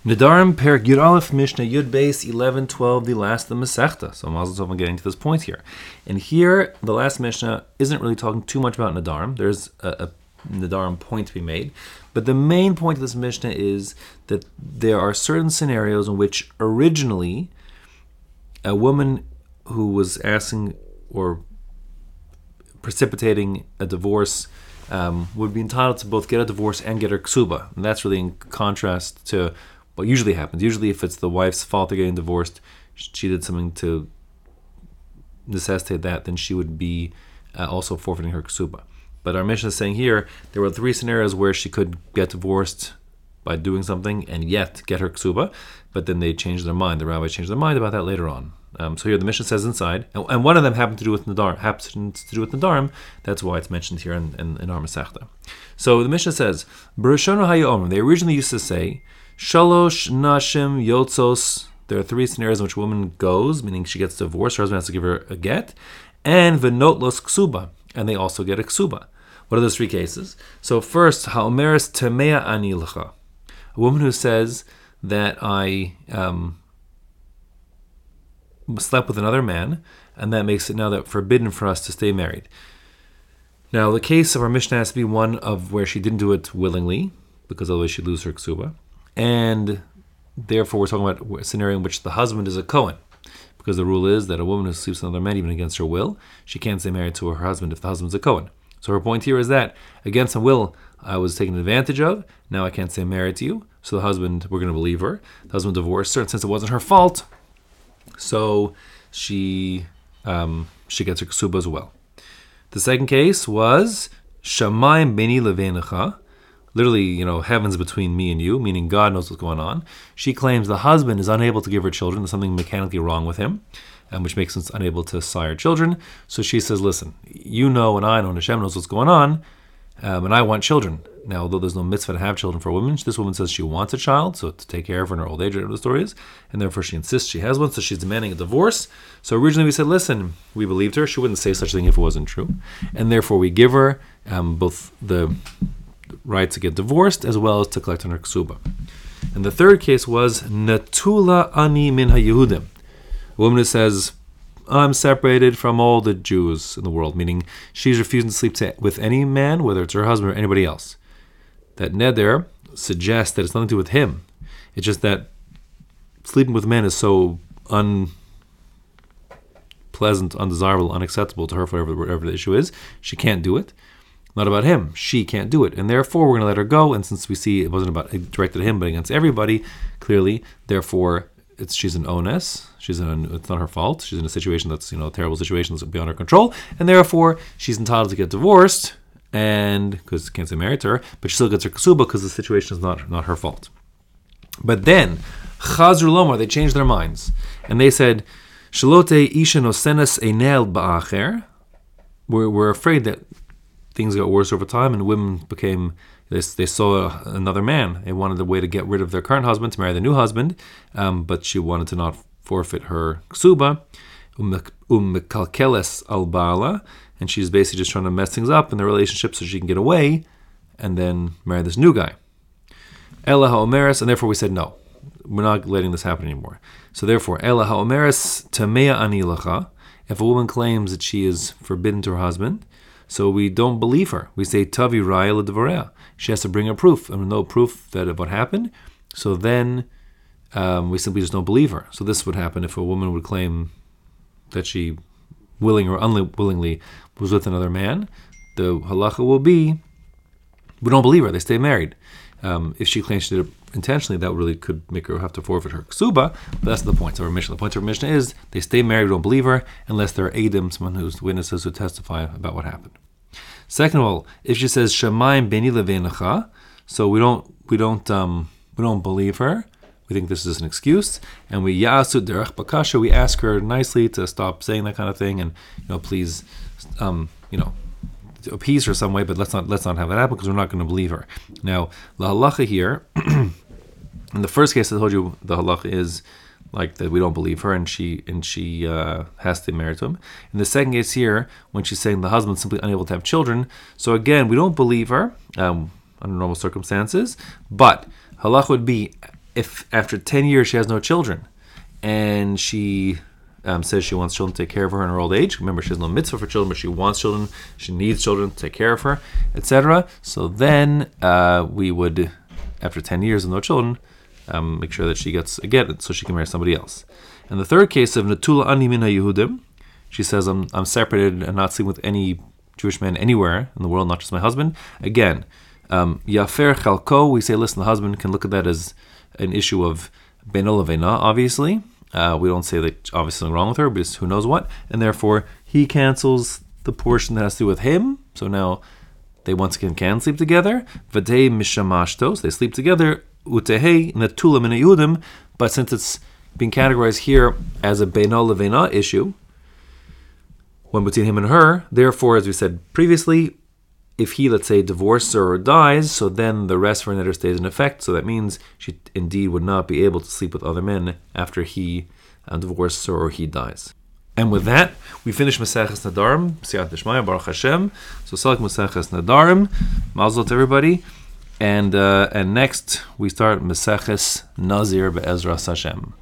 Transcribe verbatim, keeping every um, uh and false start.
Nedarim Perik Yud Aleph Mishnah Yud Beis eleven twelve, the last of the Masechta. So Mazel Tov, I'm getting to this point here. And here, the last Mishnah isn't really talking too much about Nedarim. There's a, a Nedarim point to be made. But the main point of this Mishnah is that there are certain scenarios in which originally a woman who was asking or precipitating a divorce um, would be entitled to both get a divorce and get her ksuba. And that's really in contrast to what usually happens. Usually if it's the wife's fault they're getting divorced, she did something to necessitate that, then she would be uh, also forfeiting her ksuba. But our Mishnah is saying here, there were three scenarios where she could get divorced by doing something and yet get her ksuba, but then they changed their mind. The rabbi changed their mind about that later on. Um, so here the Mishnah says inside, and, and one of them happened to do with Nadar, happens to do with Nadarim. That's why it's mentioned here in, in, in our Masechta. So the Mishnah says, B'Rishono Hayomer. They originally used to say, Shalosh Nashim Yotzos. There are three scenarios in which a woman goes, meaning she gets divorced, her husband has to give her a get, and V'Notlos Ksuba, and they also get a ksuba. What are those three cases? So first, Ha'omeres Temea Ani Lecha, a woman who says that I um, slept with another man, and that makes it now that forbidden for us to stay married. Now, the case of our Mishnah has to be one of where she didn't do it willingly, because otherwise she'd lose her ksuba, and therefore we're talking about a scenario in which the husband is a Kohen, because the rule is that a woman who sleeps with another man, even against her will, she can't stay married to her husband if the husband's a Kohen. So her point here is that, against my will, I was taken advantage of, now I can't stay married to you, so the husband, we're going to believe her, the husband divorced her, and since it wasn't her fault, so she um, she gets her ksuba as well. The second case was Shamayim Beni Leveinecha, literally, you know, heavens between me and you, meaning God knows what's going on. She claims the husband is unable to give her children. There's something mechanically wrong with him, um, which makes him unable to sire children. So she says, listen, you know and I know and Hashem knows what's going on, um, and I want children. Now, although there's no mitzvah to have children for a woman, this woman says she wants a child, so to take care of her in her old age, whatever the story is, and therefore she insists she has one, so she's demanding a divorce. So originally we said, listen, we believed her. She wouldn't say such a thing if it wasn't true. And therefore we give her um, both the right to get divorced as well as to collect on her ksuba. And the third case was Natula Ani Min HaYehudim, a woman who says, I'm separated from all the Jews in the world, meaning she's refusing to sleep to, with any man, whether it's her husband or anybody else. That neder suggests that it's nothing to do with him. It's just that sleeping with men is so unpleasant, undesirable, unacceptable to her for whatever, whatever the issue is. She can't do it. Not about him. She can't do it. And therefore, we're going to let her go. And since we see it wasn't about directed at him, but against everybody, clearly, therefore, it's she's an ones. She's in a, it's not her fault. She's in a situation that's, you know, a terrible situation that's beyond her control. And therefore, she's entitled to get divorced, and because can't say married to her, but she still gets her ksuba because the situation is not, not her fault. But then, Chazru Lomar, they changed their minds. And they said, Shalote isha nosenes einel ba'acher. We're, we're afraid that things got worse over time, and women became, they, they saw another man. They wanted a way to get rid of their current husband, to marry the new husband, um, but she wanted to not forfeit her ksuba, ummekalkeles al bala, and she's basically just trying to mess things up in the relationship so she can get away and then marry this new guy. Ela ha'omeres, and therefore we said no, we're not letting this happen anymore. So therefore, Ela ha'omeres tamea ani lecha, if a woman claims that she is forbidden to her husband, so we don't believe her. We say, Tavi Raya L'Dvareya. She has to bring a proof, and no proof that of what happened. So then um, we simply just don't believe her. So this would happen if a woman would claim that she, willing or unwillingly, was with another man. The halacha will be, we don't believe her. They stay married. Um, if she claims she did it intentionally, that really could make her have to forfeit her ksuba. But that's the point of our Mishnah. The point of our Mishnah is they stay married, we don't believe her, unless there are edim, someone who's witnesses who testify about what happened. Second of all, if she says Shamayim Beni Leveinecha, so we don't we don't um, we don't believe her. We think this is an excuse, and we yasu derech bakasha. We ask her nicely to stop saying that kind of thing, and you know, please, um, you know, appease her some way. But let's not let's not have that happen because we're not going to believe her. Now, the halacha here, in the first case I told you, the halacha is like that we don't believe her, and she and she uh, has to be married to him. In the second case here, when she's saying the husband's simply unable to have children, so again we don't believe her um, under normal circumstances. But halach would be if after ten years she has no children, and she um, says she wants children to take care of her in her old age, remember she has no mitzvah for children, but she wants children, she needs children to take care of her, et cetera. So then uh, we would, after ten years of no children, um, make sure that she gets a get so she can marry somebody else. And the third case of Natula Ani Min HaYehudim, she says, I'm, I'm separated and not sleeping with any Jewish man anywhere in the world, not just my husband. Again, um, Yafer Chalko, we say, listen, the husband can look at that as an issue of Beino Leveina, obviously. Uh, we don't say that obviously something wrong with her, but it's who knows what. And therefore, he cancels the portion that has to do with him. So now they once again can sleep together. Vadei Mishamashtos, they sleep together. Utehei Natula Min HaYehudim, but since it's being categorized here as a Beino Leveina issue, one between him and her, therefore, as we said previously, if he, let's say, divorces her or dies, so then the rest of her neder stays in effect. So that means she indeed would not be able to sleep with other men after he uh, divorces her or he dies. And with that, we finish Maseches Nadarim, Siyat Dishmaya, Baruch Hashem. So Salik Maseches Nadarim, Mazel to everybody. And, uh, and next, we start Maseches Nazir Be'ezras Hashem.